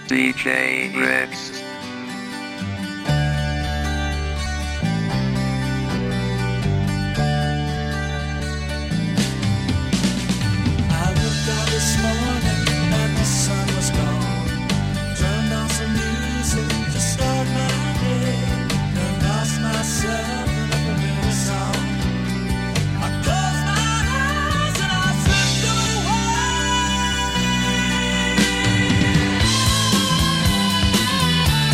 DJ Rex. I looked out this morning and the sun was gone. Turned on some music to start my day. And lost myself in a familiar song. I closed my eyes and I slipped away.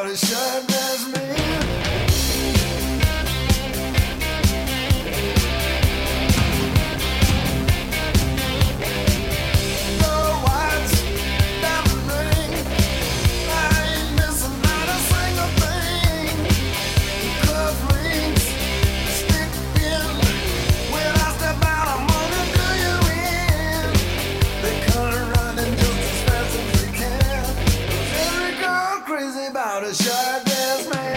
a shirtless man. The whites, diamond ring, I ain't missing not a single thing. Cuff rings, stick in. When I step out, I'm gonna do you in. They come running just as fast as they can. 'Cause every girl crazy about a shirtless man.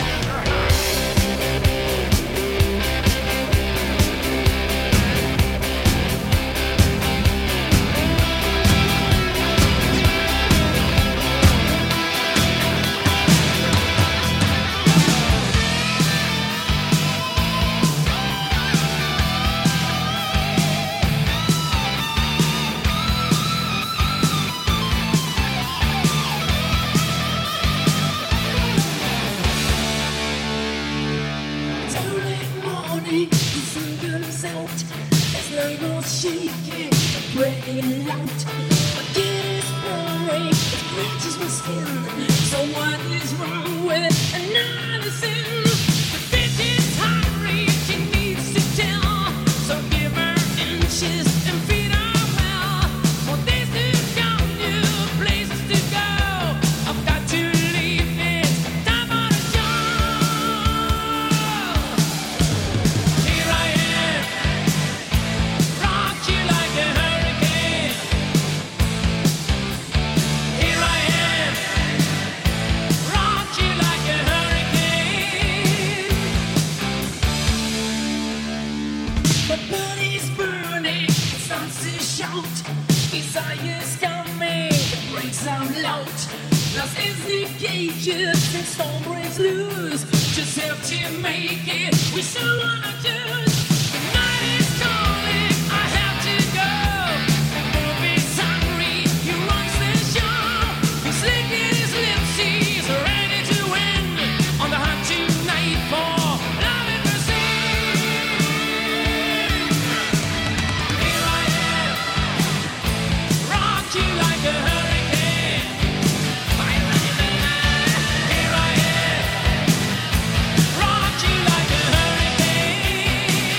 It's early morning, the sun comes out. There's no more shaking, breaking out. My kid is boring, it scratches my skin. So what is wrong with another sin? The bitch is hungry, she needs to tell. So give her inches and feed her well. For days to come, new places to go. I've got to leave this time on the show. Here I am, rock you like a hurricane. Here I am, rock you like a hurricane. My body's burning, it starts to shout. Desire's coming, it breaks out loud. Lost in the cages, and storm breaks loose. Just have to make it, we still wanna choose. The night is calling, I have to go. The movie's hungry, he runs the show. He's licking his lips, he's ready to win. On the hunt tonight for love and mercy. Here I am, rock you like a hurricane. Here I am, rock you like a hurricane.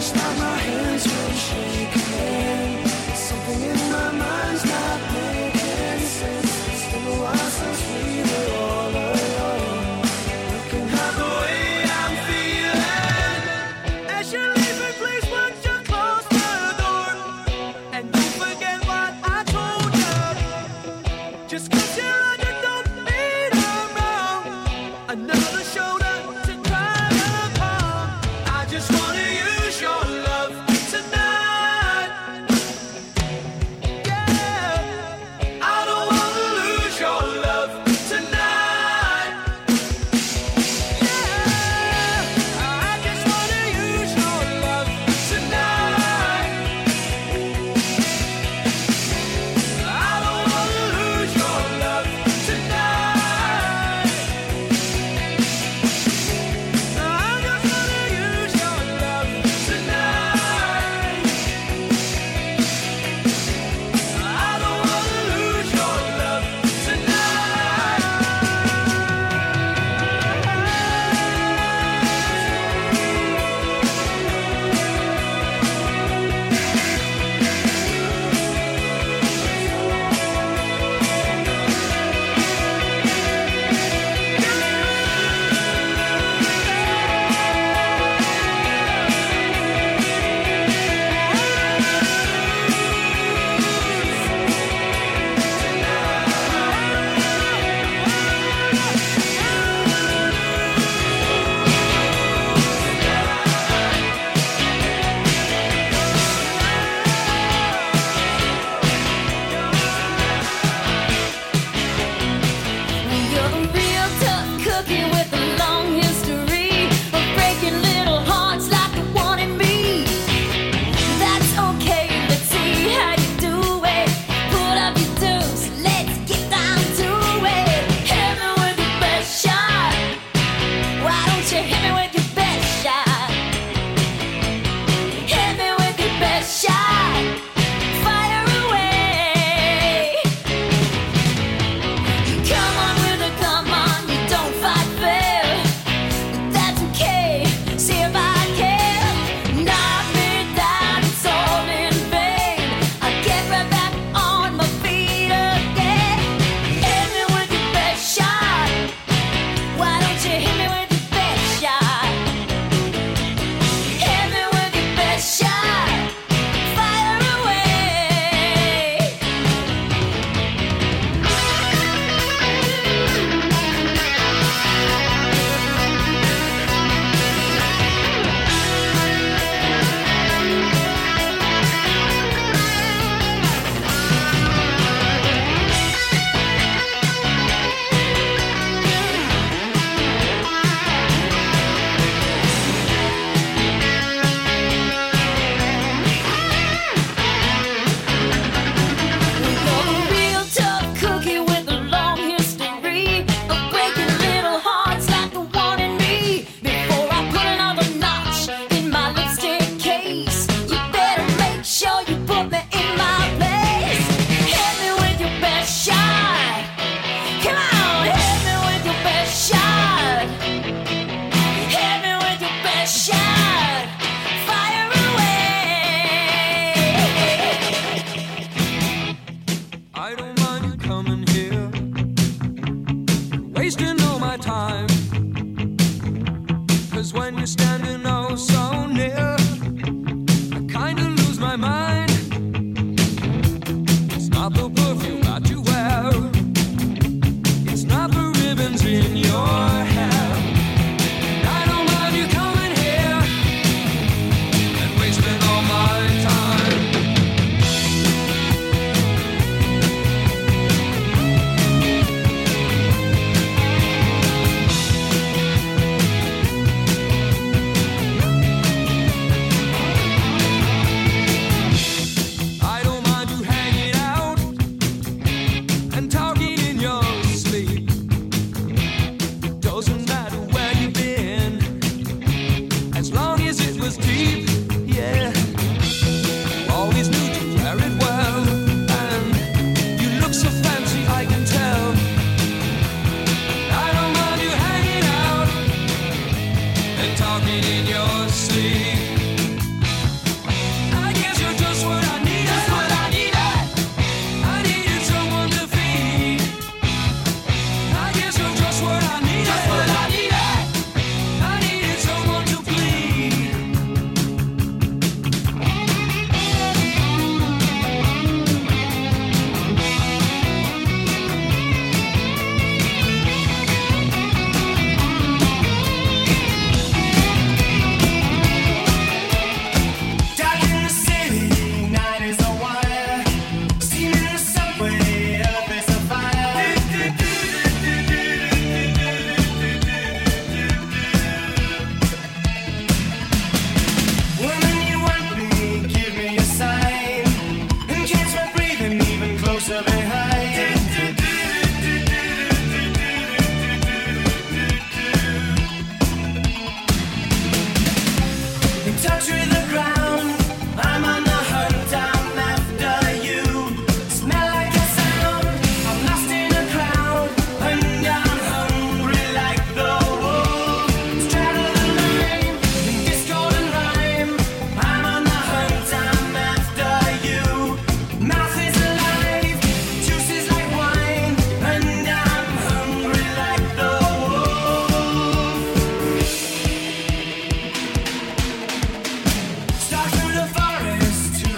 It's like my hands were shaking. Something in my mind's not making sense. It's been a while since we were all alone. Looking at the way I'm feeling. As you leave me, please would you close the door? And don't forget what I told you. Just 'cause you're under, don't mean I'm wrong. Another shoulder to cry upon. I just wanna use your love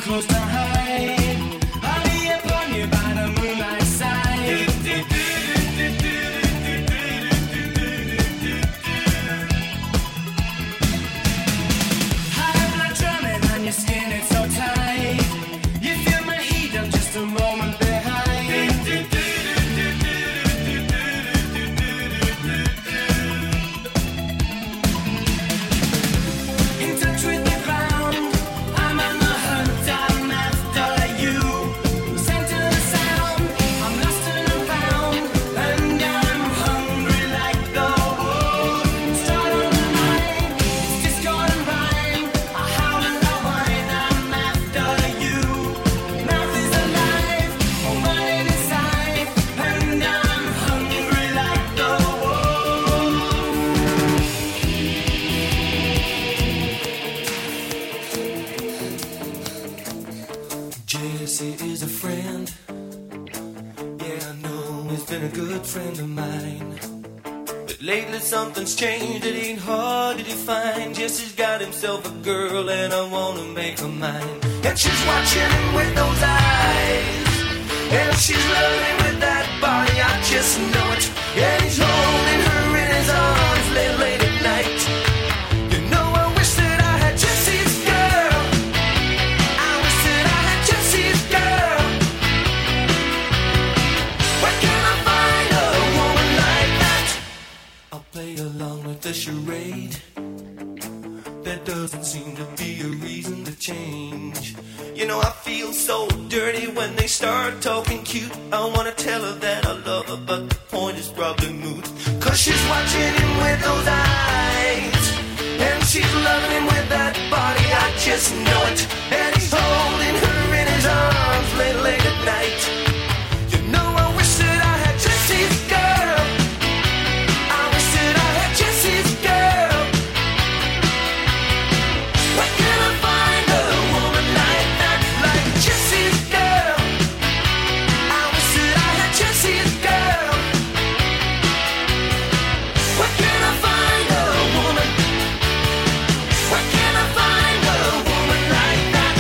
close to hide. I'll be upon you by the moonlight side. I'm not drumming on your skin, it's so tight. You feel my heat, I'm just a moment behind. In touch with the ground, I'm on the hunt, I'm after you. Scent of the sound, I'm lost and I'm found, and I'm hungry like the wolf. Start on the mind, it's discord and rhyme. I howl and I whine, I'm after you. Mouth is alive, oh mine inside, and I'm hungry like the wolf. Jesse is a friend. Yeah, I know he's been a good friend of mine. But lately something's changed, it ain't hard to define. Jesse's got himself a girl and I wanna make her mine. And she's watching him with those eyes, and she's loving with that body, I just know it. And he's holding her in his arms late at night. You know I wish that I had Jesse's girl. I wish that I had Jesse's girl. Where can I find a woman like that? I'll play along with the charade. There doesn't seem to be a reason to change. You know I feel so dirty when they start talking cute. I wanna tell her that I love her, but the point is probably moot. Cause she's watching him with those eyes, and she's loving him with that body, I just know it. And he's holding her in his arms late at night. You know I wish that I had Jesse's girl. I wish that I had Jesse's girl. Where can I find a woman like that, like Jesse's girl? I wish that I had Jesse's girl. Where can I find a woman? Where can I find a woman like that?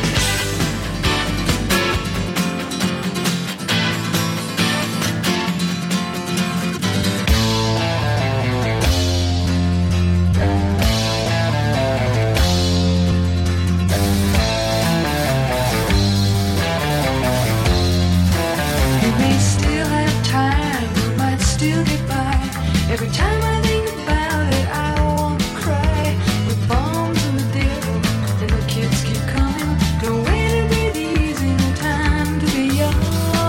You may still have time, you might still get by. Every time I think about it, I want to cry. With bombs and the devil, and the kids keep coming. No way to breathe easy, no time to be young.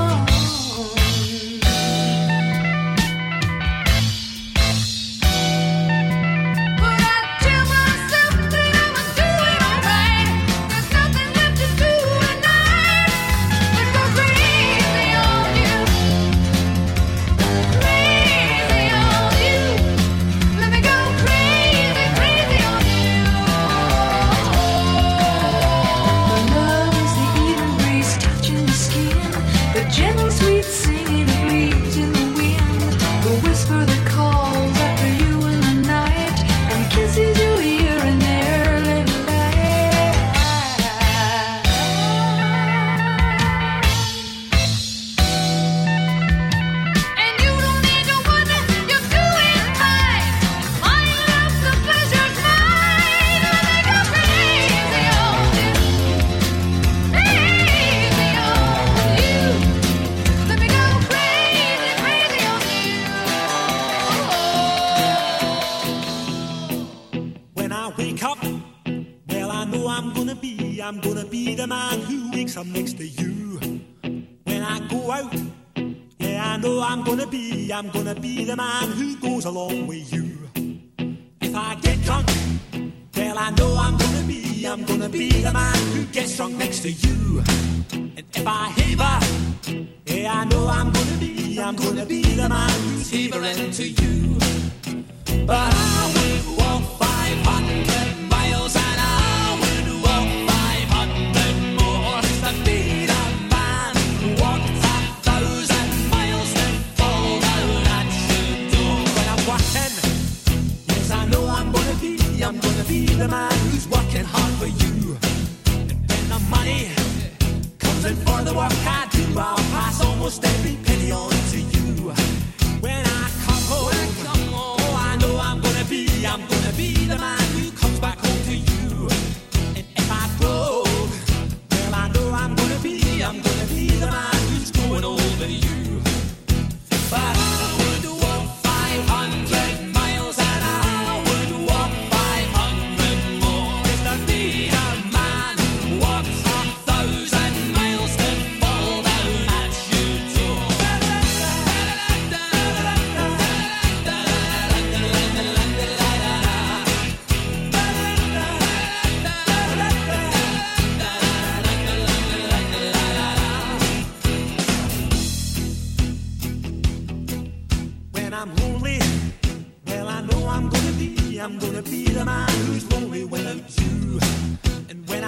But I tell myself that I'ma do it alright. There's nothing left to do tonight. Let's go crazy on you, crazy on you. Let me go crazy, crazy on you. The love is the even breeze touching the skin, the gentle sweet singing of leaves in the wind, the whisper that calls after you in the night, and kisses you here and there, little light. And you don't need to wonder, you're doing right. My love, the pleasure's mine. Let me go crazy on you, crazy on you. Let me go crazy, crazy on you. When I wake up, well, I know I'm gonna be the man who wakes up next to you. When I go out, yeah, I know I'm gonna be the man who goes along with you. If I get drunk, well, I know I'm gonna be the man who gets drunk next to you. And if I haver, yeah, I know I'm gonna be the man who's havering to you. But I would walk 500 miles and I would walk 500 more just to be the man who walked 1,000 miles to fall down at your door. When I'm working, yes, I know I'm gonna be the man who's working hard for you. And when the money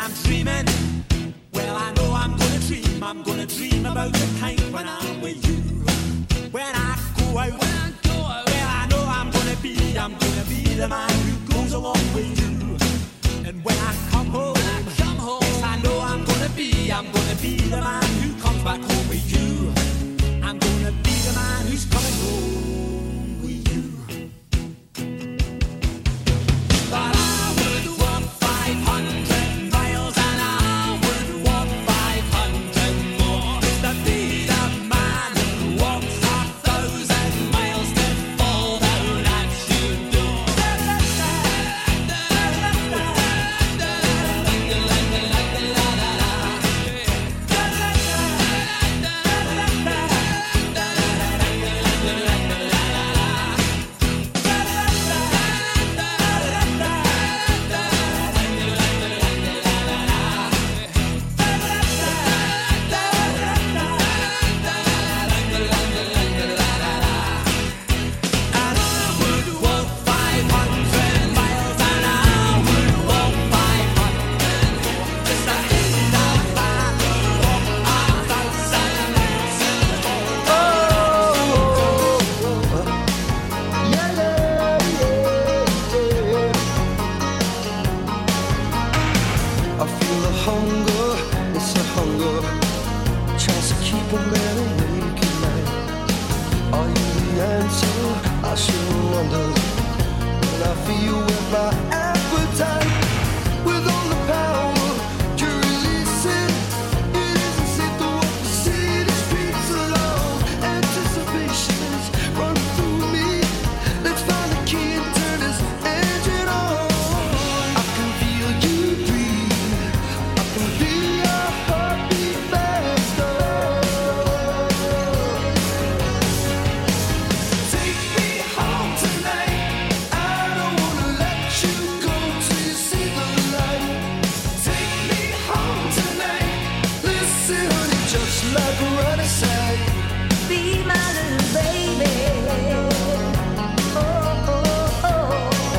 I'm dreaming, well, I know I'm gonna dream about the time when I'm with you. When I go out, well, I know I'm gonna be the man who goes along with you. And when I come home, yes, I know I'm gonna be the man who comes back home with you. I'm gonna be the man who's coming home with you. But I would walk 500 miles and I would walk 500 more to be the man who walks 1,000 miles to fall down at your door. I feel the hunger, it's a hunger, tries to keep a man awake at night. Are you the answer? I sure wonder. When I feel with my appetite, with all the power to release it, it isn't safe to walk the city streets alone. Anticipation's running through me. Let's find the key and turn this engine on. I can feel you breathe. I can feel your heartbeat faster. Take me home tonight. I don't wanna let you go till you see the light. Take me home tonight. Listen, honey, just like a running sight. Be my little baby. Oh, oh, oh.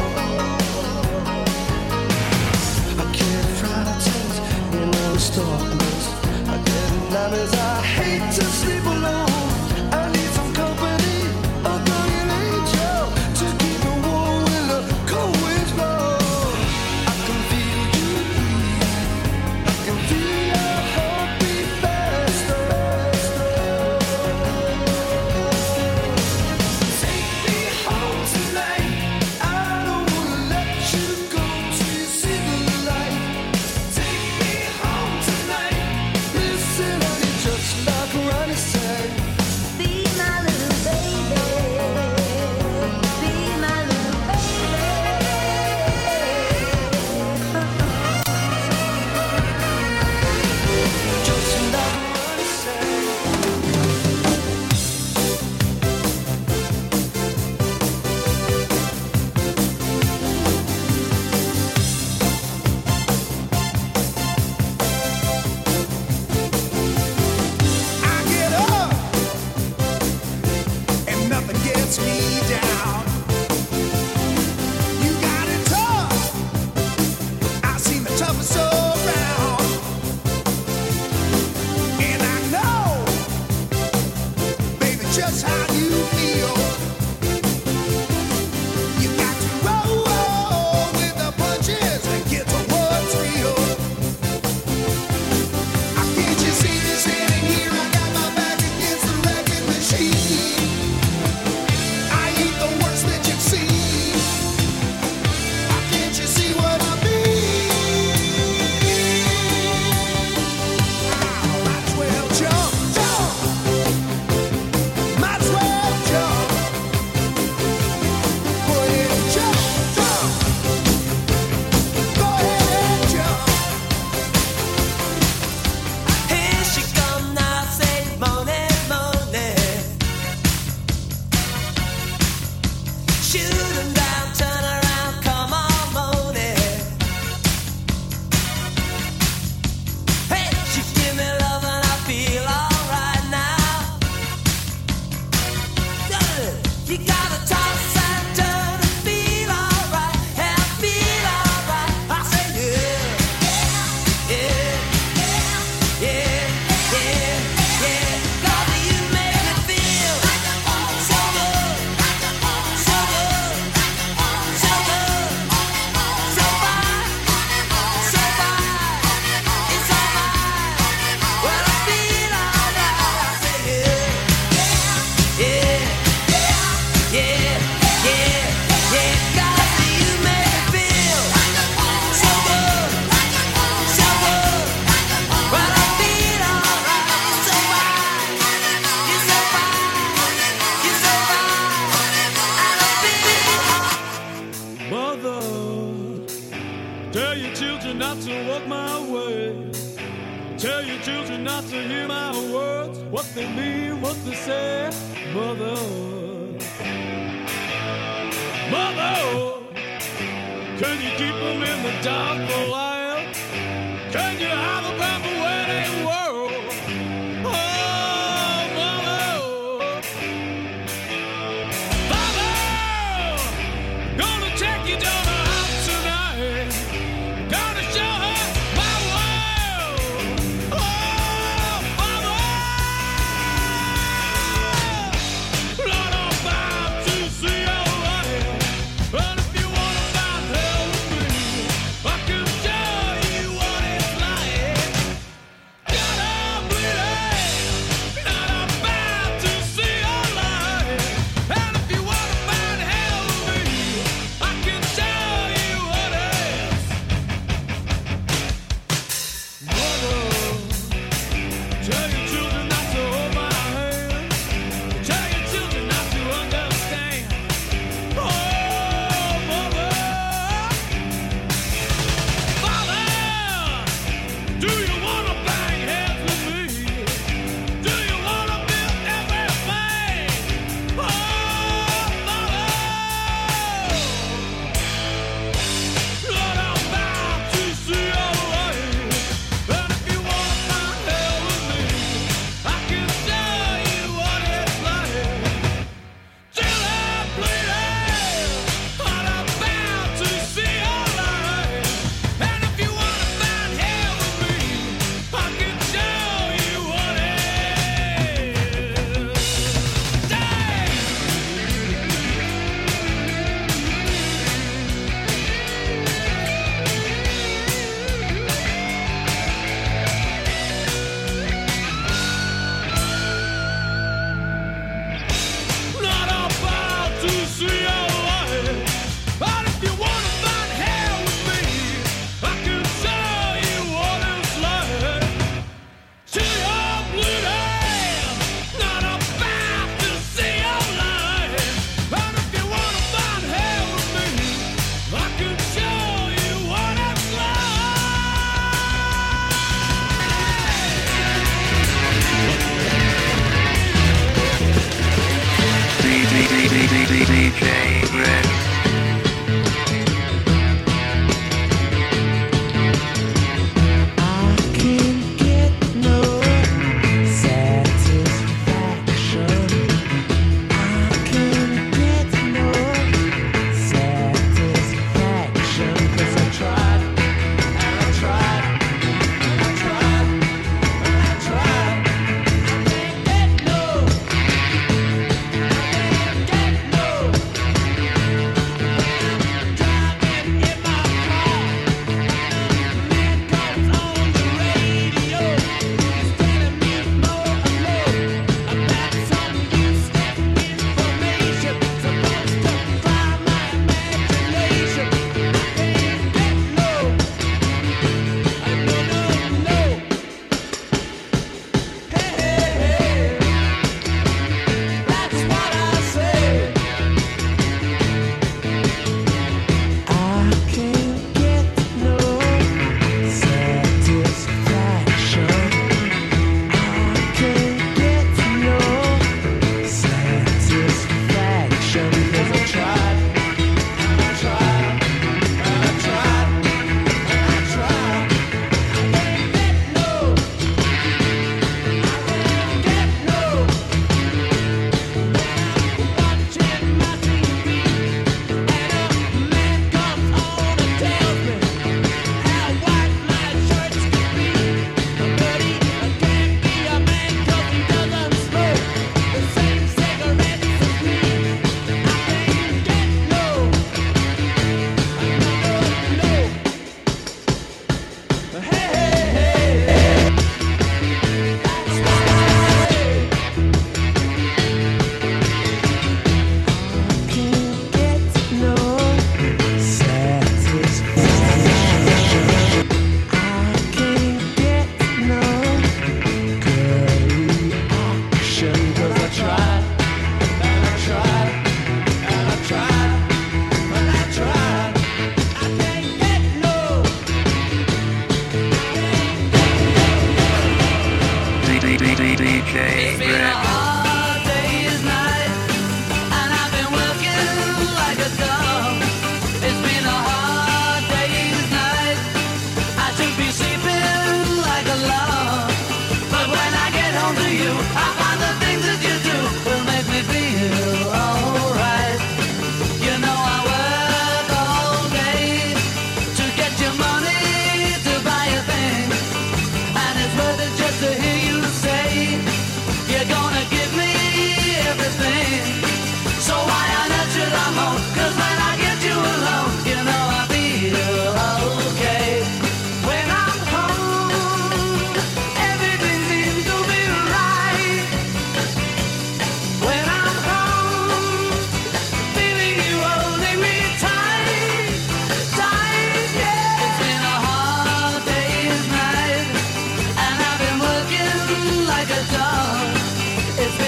I can't try to change in all this darkness. I get nightmares. I hate to sleep alone. I need some company, a guardian angel to keep me warm when the cold winds blow. I can feel you breathe. I can feel your heartbeat faster. Take me home tonight. I don't wanna let you go till you see the light. Take me home tonight. Listen, honey, just like way. Tell your children not to hear my words, what they mean, what they say. Mother, Mother, can you keep them in the dark for a while? Can you hide them from the way they were? Oh, Mother, Father, gonna take your daughter out tonight. Gonna show her my world. Oh, Father, Lord, I'm bound to see your light. And if you wanna find hell with me, I can show you what it's like.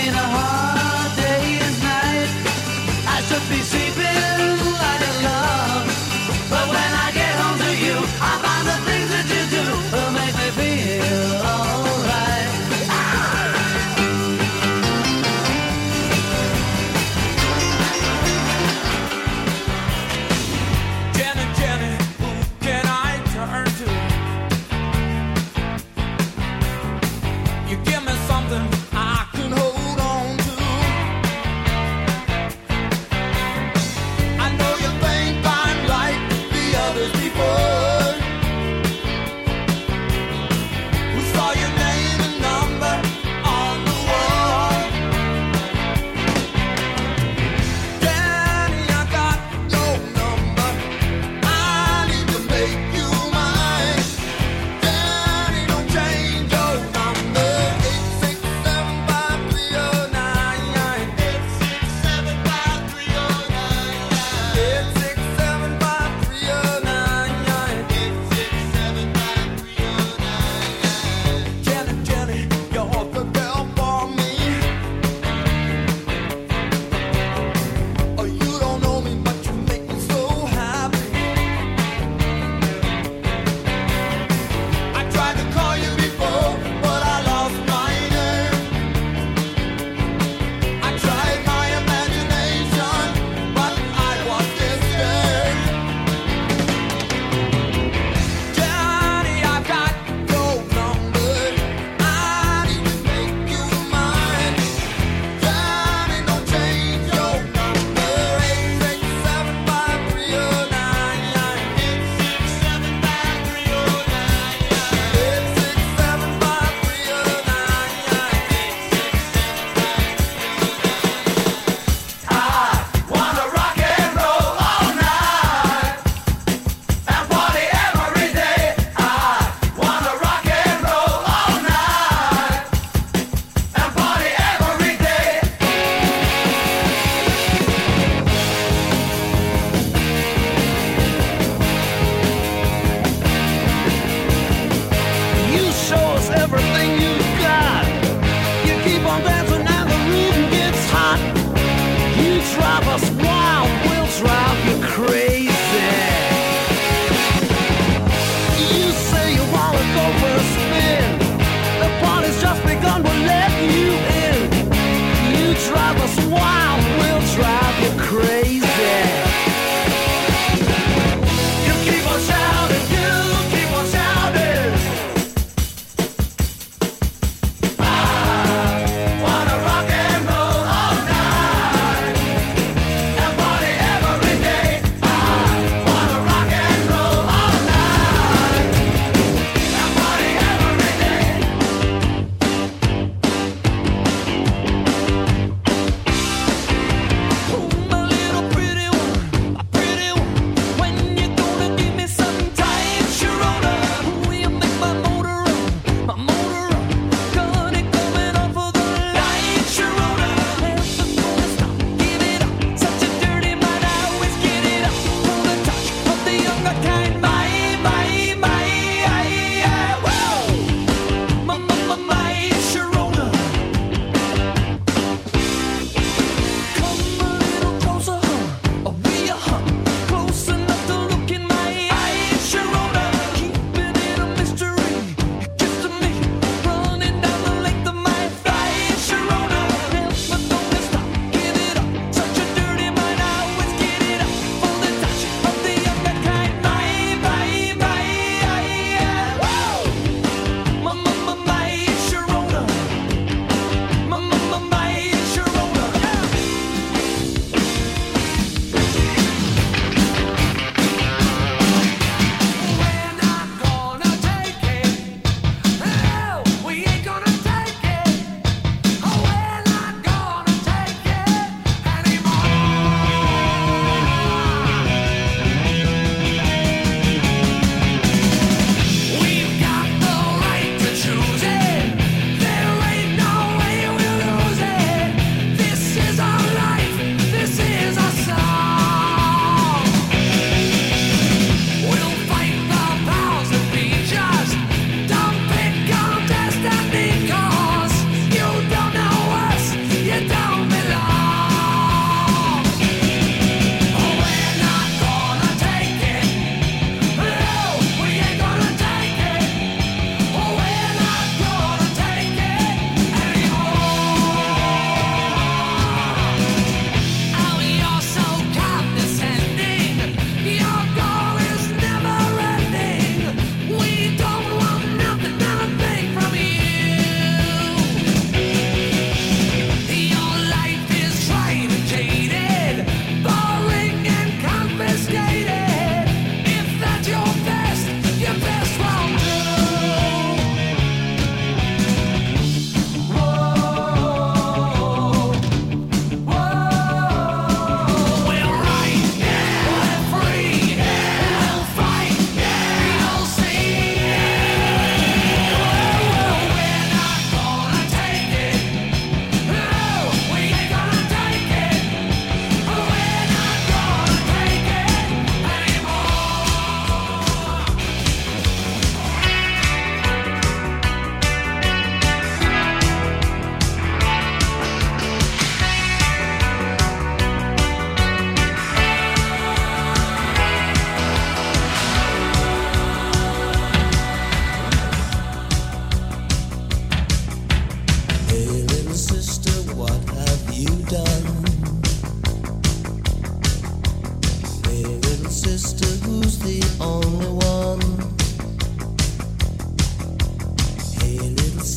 ain't a hard day's night. I should be sleeping like a love, but when I get home to you, I find the things that you do will make me feel alright. Jenny, Jenny, who can I turn to? You give me something I can hold on to. I know you think I'm like the others before, who saw your name and number on the wall. Danny, I got your number. I need to make you mine. Danny, don't change your number. 8675309. 8675309. Jenny, Jenny, you're the girl for me. Oh, you don't know me, but you make me so happy. I tried to call you before, but I lost my nerve. I tried my imagination, but I was disturbed. Johnny, I got your number. I need to make you mine. Johnny, don't change your number. 8675309. I wanna rock and roll all night and party every day. I wanna rock and roll all night and party every day. You show us everything you've got. You keep on dancing and the rhythm gets hot. You drive us wild, we'll drive you crazy. You say you wanna go for a spin. The party's just begun, we'll let you in. You drive us wild, we'll drive you crazy. You keep on shouting, you keep on shouting.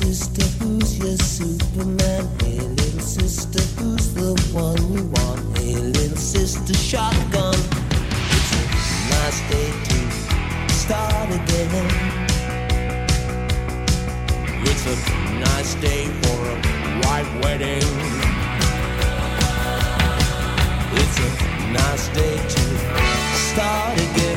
sister, who's your Superman? Hey, little sister, who's the one you want? Hey, little sister, shotgun. It's a nice day to start again. It's a nice day for a white wedding. It's a nice day to start again.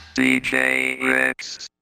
DJ Rex.